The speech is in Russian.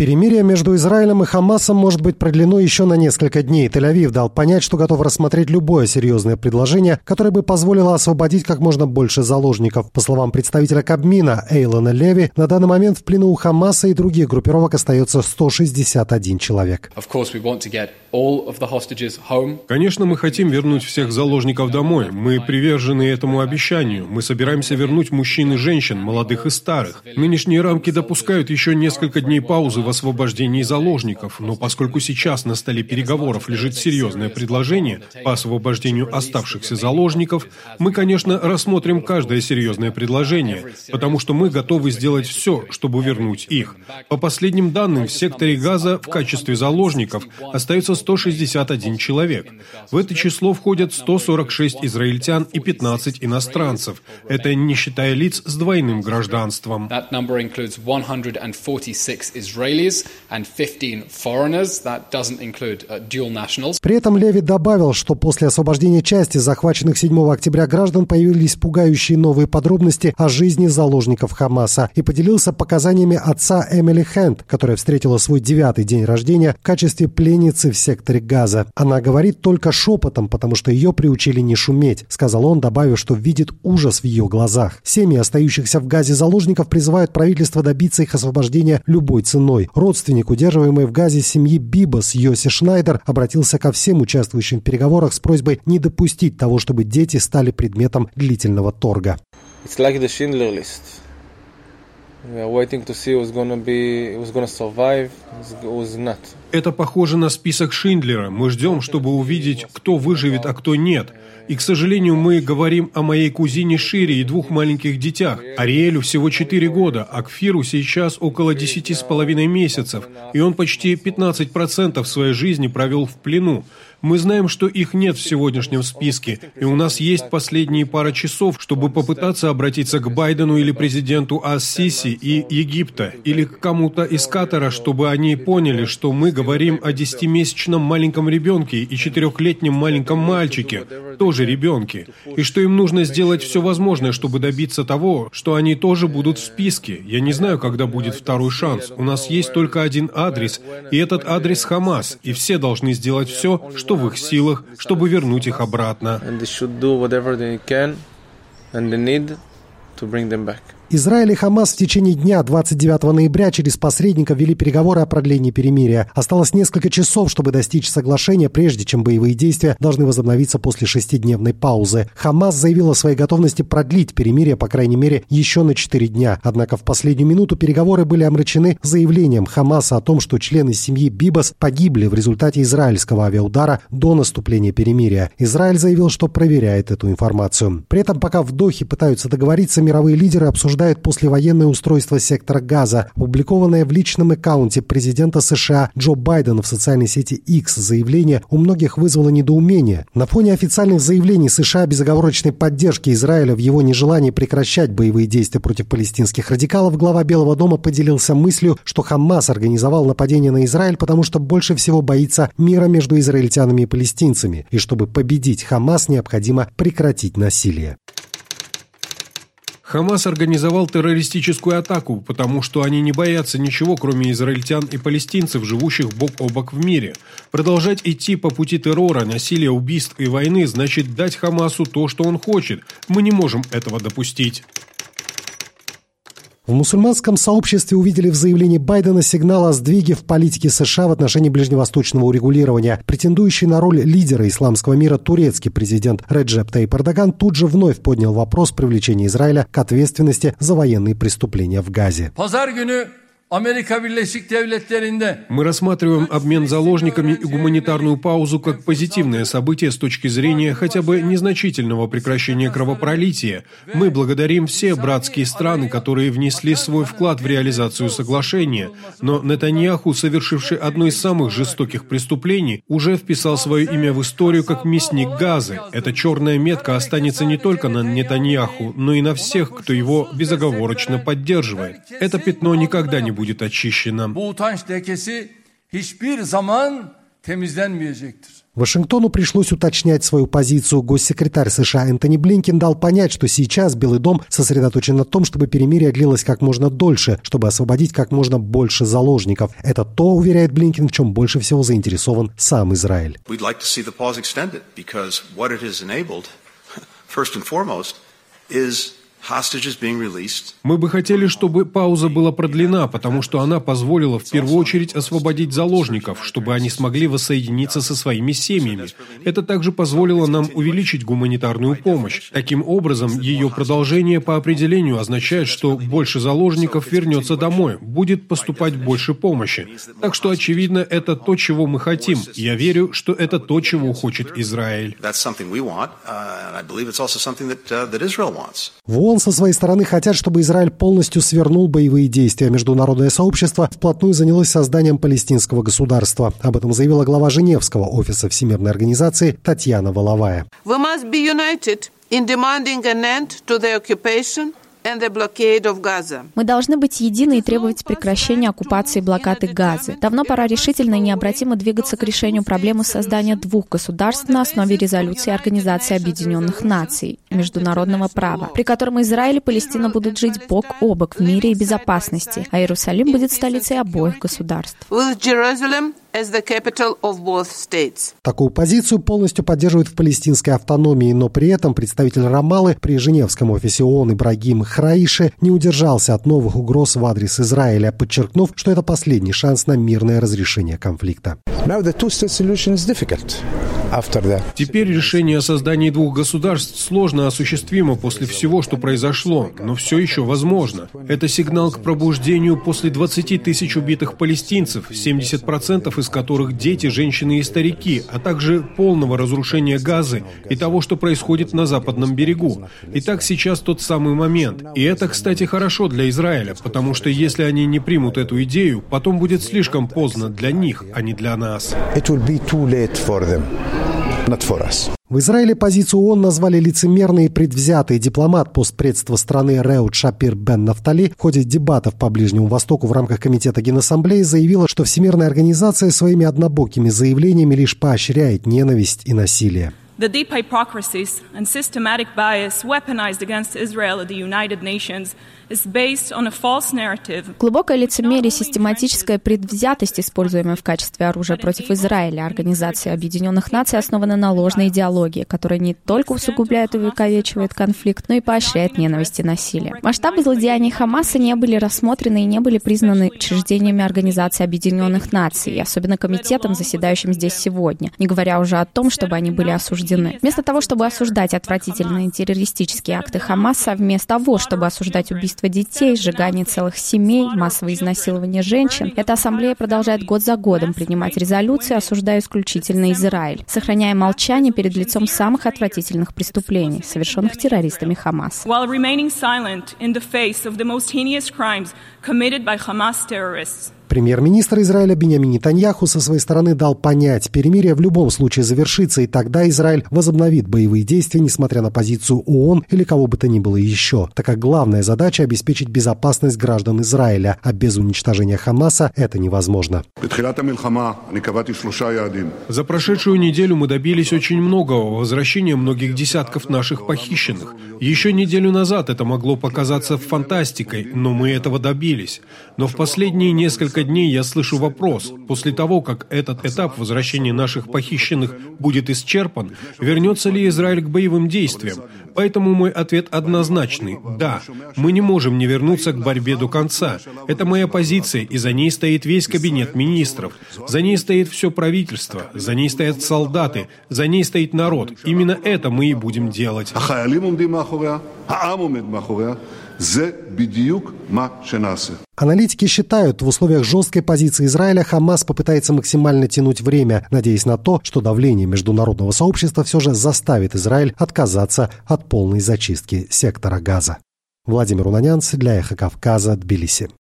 Перемирие между Израилем и Хамасом может быть продлено еще на несколько дней. Тель-Авив дал понять, что готов рассмотреть любое серьезное предложение, которое бы позволило освободить как можно больше заложников. По словам представителя Кабмина Эйлона Леви, на данный момент в плену у Хамаса и других группировок остается 161 человек. Конечно, мы хотим вернуть всех заложников домой. Мы привержены этому обещанию. Мы собираемся вернуть мужчин и женщин, молодых и старых. Нынешние рамки допускают еще несколько дней паузы в освобождении заложников, но поскольку сейчас на столе переговоров лежит серьезное предложение по освобождению оставшихся заложников, мы, конечно, рассмотрим каждое серьезное предложение, потому что мы готовы сделать все, чтобы вернуть их. По последним данным, в секторе Газа в качестве заложников остается 161 человек. В это число входят 146 израильтян и 15 иностранцев. Это не считая лиц с двойным гражданством. При этом Леви добавил, что после освобождения части захваченных 7 октября граждан появились пугающие новые подробности о жизни заложников Хамаса и поделился показаниями отца Эмили Хэнд, которая встретила свой 9-й день рождения в качестве пленницы в секторе Газа. Она говорит только шепотом, потому что ее приучили не шуметь, сказал он, добавив, что видит ужас в ее глазах. Семьи остающихся в Газе заложников призывают правительство добиться их освобождения любой ценой. Родственник, удерживаемый в Газе семьи Бибас, Йоси Шнайдер, обратился ко всем участвующим в переговорах с просьбой не допустить того, чтобы дети стали предметом длительного торга. Это похоже на список Шиндлера. Мы ждем, чтобы увидеть, кто выживет, а кто нет. И, к сожалению, мы говорим о моей кузине Шире и 2 маленьких детях. Ариэлю всего 4 года, а Кфиру сейчас около 10,5 месяцев. И он почти 15% своей жизни провел в плену. Мы знаем, что их нет в сегодняшнем списке, и у нас есть последние пара часов, чтобы попытаться обратиться к Байдену или президенту Ас-Сиси и Египта, или к кому-то из Катара, чтобы они поняли, что мы говорим о 10-месячном маленьком ребенке и 4-летнем маленьком мальчике, тоже ребенке, и что им нужно сделать все возможное, чтобы добиться того, что они тоже будут в списке. Я не знаю, когда будет второй шанс. У нас есть только один адрес, и этот адрес Хамас, и все должны сделать все, что в их силах, чтобы вернуть их обратно. Израиль и Хамас в течение дня 29 ноября через посредника вели переговоры о продлении перемирия. Осталось несколько часов, чтобы достичь соглашения, прежде чем боевые действия должны возобновиться после 6-дневной паузы. Хамас заявил о своей готовности продлить перемирие, по крайней мере, еще на 4 дня. Однако в последнюю минуту переговоры были омрачены заявлением Хамаса о том, что члены семьи Бибас погибли в результате израильского авиаудара до наступления перемирия. Израиль заявил, что проверяет эту информацию. При этом, пока в Дохе пытаются договориться, мировые лидеры обсуждают послевоенное устройство сектора Газа. Опубликованное в личном аккаунте президента США Джо Байдена в социальной сети X заявление у многих вызвало недоумение. На фоне официальных заявлений США о безоговорочной поддержке Израиля в его нежелании прекращать боевые действия против палестинских радикалов, глава Белого дома поделился мыслью, что Хамас организовал нападение на Израиль, потому что больше всего боится мира между израильтянами и палестинцами, и чтобы победить Хамас, необходимо прекратить насилие. Хамас организовал террористическую атаку, потому что они не боятся ничего, кроме израильтян и палестинцев, живущих бок о бок в мире. Продолжать идти по пути террора, насилия, убийств и войны значит дать Хамасу то, что он хочет. Мы не можем этого допустить. В мусульманском сообществе увидели в заявлении Байдена сигнал о сдвиге в политике США в отношении ближневосточного урегулирования. Претендующий на роль лидера исламского мира турецкий президент Реджеп Тайип Эрдоган тут же вновь поднял вопрос привлечения Израиля к ответственности за военные преступления в Газе. Мы рассматриваем обмен заложниками и гуманитарную паузу как позитивное событие с точки зрения хотя бы незначительного прекращения кровопролития. Мы благодарим все братские страны, которые внесли свой вклад в реализацию соглашения. Но Нетаньяху, совершивший одно из самых жестоких преступлений, уже вписал свое имя в историю как мясник Газы. Эта черная метка останется не только на Нетаньяху, но и на всех, кто его безоговорочно поддерживает. Это пятно никогда не будет очищено. Bu utanç lekesi hiçbir zaman temizlenmeyecektir. Вашингтону пришлось уточнять свою позицию. Госсекретарь США Энтони Блинкен дал понять, что сейчас Белый дом сосредоточен на том, чтобы перемирие длилось как можно дольше, чтобы освободить как можно больше заложников. Это то, уверяет Блинкен, в чем больше всего заинтересован сам Израиль. Мы бы хотели, чтобы пауза была продлена, потому что она позволила в первую очередь освободить заложников, чтобы они смогли воссоединиться со своими семьями. Это также позволило нам увеличить гуманитарную помощь. Таким образом, ее продолжение по определению означает, что больше заложников вернется домой, будет поступать больше помощи. Так что, очевидно, это то, чего мы хотим. Я верю, что это то, чего хочет Израиль. В ООН со своей стороны хотят, чтобы Израиль полностью свернул боевые действия. Международное сообщество вплотную занялось созданием палестинского государства. Об этом заявила глава Женевского офиса Всемирной организации Татьяна Воловая. We must be united in demanding an end to the occupation. Мы должны быть едины и требовать прекращения оккупации и блокады Газы. Давно пора решительно и необратимо двигаться к решению проблемы создания двух государств на основе резолюции Организации Объединенных Наций, международного права, при котором Израиль и Палестина будут жить бок о бок в мире и безопасности, а Иерусалим будет столицей обоих государств. Такую позицию полностью поддерживают в палестинской автономии, но при этом представитель Рамаллы при Женевском офисе ООН Ибрагим Храиши не удержался от новых угроз в адрес Израиля, подчеркнув, что это последний шанс на мирное разрешение конфликта. Теперь решение о создании двух государств сложно осуществимо после всего, что произошло, но все еще возможно. Это сигнал к пробуждению после 20 тысяч убитых палестинцев, 70% из которых дети, женщины и старики, а также полного разрушения Газы и того, что происходит на западном берегу. Итак, сейчас тот самый момент. И это, кстати, хорошо для Израиля, потому что если они не примут эту идею, потом будет слишком поздно для них, а не для нас. В Израиле позицию ООН назвали лицемерной и предвзятой. Дипломат постпредства страны Реут Шапир Бен Нафтали в ходе дебатов по Ближнему Востоку в рамках Комитета Генассамблеи заявила, что Всемирная организация своими однобокими заявлениями лишь поощряет ненависть и насилие. The deep hypocrisies and systematic bias weaponized against Israel at the United Nations is based on a false narrative. Глубокое лицемерие, систематическая предвзятость, используемая в качестве оружия против Израиля, Организация Объединенных Наций, основана на ложной идеологии, которая не только усугубляет и увековечивает конфликт, но и поощряет ненависть и насилие. Масштабы злодеяний Хамаса не были рассмотрены и не были признаны учреждениями Организации Объединенных Наций, особенно комитетом, заседающим здесь сегодня, не говоря уже о том, чтобы они были осуждены. Вместо того, чтобы осуждать отвратительные террористические акты Хамаса, вместо того, чтобы осуждать убийство детей, сжигание целых семей, массовое изнасилование женщин, эта ассамблея продолжает год за годом принимать резолюции, осуждая исключительно Израиль, сохраняя молчание перед лицом самых отвратительных преступлений, совершенных террористами Хамаса. Премьер-министр Израиля Биньямин Нетаньяху со своей стороны дал понять, перемирие в любом случае завершится, и тогда Израиль возобновит боевые действия, несмотря на позицию ООН или кого бы то ни было еще, так как главная задача – обеспечить безопасность граждан Израиля, а без уничтожения Хамаса это невозможно. За прошедшую неделю мы добились очень многого, возвращения многих десятков наших похищенных. Еще неделю назад это могло показаться фантастикой, но мы этого добились. Но в последние несколько дней я слышу вопрос. После того, как этот этап возвращения наших похищенных будет исчерпан, вернется ли Израиль к боевым действиям? Поэтому мой ответ однозначный – да. Мы не можем не вернуться к борьбе до конца. Это моя позиция, и за ней стоит весь кабинет министров. За ней стоит все правительство, за ней стоят солдаты, за ней стоит народ. Именно это мы и будем делать. Аналитики считают, в условиях жесткой позиции Израиля Хамас попытается максимально тянуть время, надеясь на то, что давление международного сообщества все же заставит Израиль отказаться от полной зачистки сектора Газа. Владимир Унанянц для Эхо Кавказа, Тбилиси.